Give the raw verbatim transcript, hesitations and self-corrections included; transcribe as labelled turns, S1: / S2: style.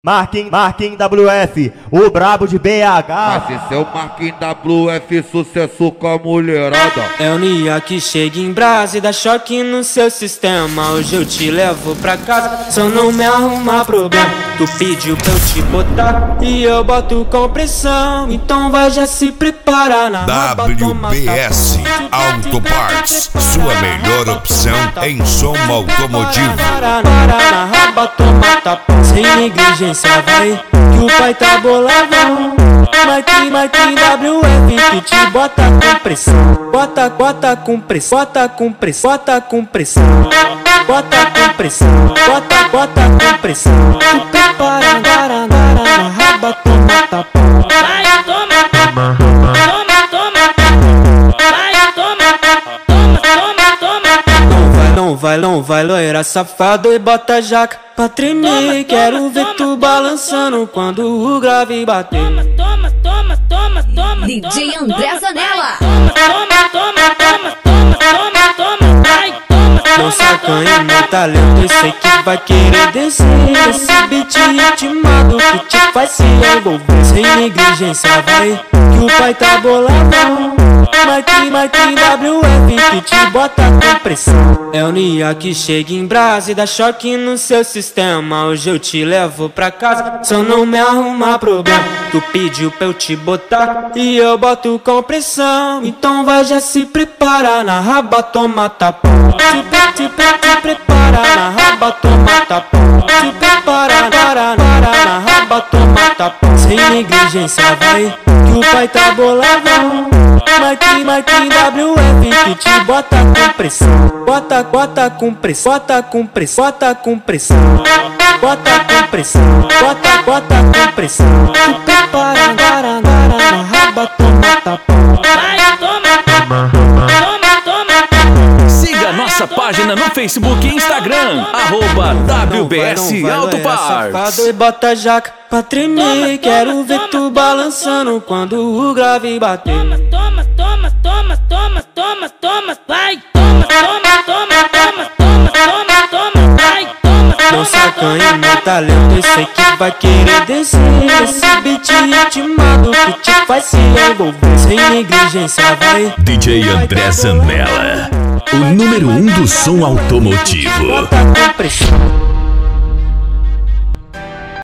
S1: Marquinhos, Marquinhos W F, o brabo de B H.
S2: Mas esse é o Marquinhos W F, sucesso com a mulherada.
S3: É o Nia que chega em brasa e dá choque no seu sistema. Hoje eu te levo pra casa, só não me arrumar problema. Tu pediu pra eu te botar e eu boto com pressão. Então vai já se preparar na
S4: W B S Auto Parts, sua melhor opção em som automotivo.
S3: Para na raba, toma tapa, sem negligência vai, que o pai tá boladão. Marquinhos, Marquinhos W F, que te bota com pressão. Bota, bota com pressão, bota com pressão, bota com pressão. Bota com pressão, bota, bota com pressão. Tu prepara, para, para, na raba, toma tapa.
S5: Vai, toma, toma, toma, toma. Vai, toma, toma, toma, toma.
S3: Não vai, não vai, não vai, loira safado e bota jaca pra tremer.
S5: Toma,
S3: Quero
S5: toma,
S3: ver
S5: toma,
S3: tu
S5: toma,
S3: balançando quando o grave bater.
S5: Toma, toma, toma, toma, toma.
S6: D J
S5: toma,
S6: André
S5: toma,
S6: Zanella.
S5: Toma, toma, toma, toma, toma, toma, toma. Vai, toma,
S3: Não
S5: toma,
S3: sacanha meu talento, eu sei que vai querer descer. Esse beat ritmado que te faz se envolver. Sem negligência vai, que o pai tá boladão. Marquinhos, Marquinhos W F, que te bota com pressão. É o Nia que chega em brasa e dá choque no seu sistema. Hoje eu te levo pra casa, só não me arrumar problema. Tu pediu pra eu te botar e eu boto com pressão. Então vai já se preparar na raba, toma tapa. Te, te, te, te prepara na raba, toma tapa. Te prepara, para, para, na raba, toma tapa. Sem negligência vai, que o pai tá boladão. Marquinhos, Marquinhos W F, que te bota com pressão. Bota, bota com pressão, bota com pressão, bota com pressão. Bota com pressão, bota, bota com pressão. Tu prepara, para, para, na raba, toma tapa.
S5: vai, toma, toma, toma.
S7: Siga nossa página no Facebook e Instagram, arroba W B S Auto Parts.
S3: Safado e bota jaca pra tremer.
S5: Toma,
S3: Quero
S5: toma,
S3: ver
S5: toma,
S3: tu
S5: toma,
S3: balançando
S5: toma.
S3: quando o grave bater.
S5: Toma, toma, toma, toma, toma, toma, toma. Vai, toma, toma, toma, toma, toma, toma, toma. Vai, toma,
S3: Não
S5: toma,
S3: sacanha
S5: toma.
S3: meu talento, eu sei que vai querer descer. Esse beat ritmado que te faz se envolver. Sem negligência vai,
S4: D J André Zanella, o número um do som automotivo.
S3: bota com pressão.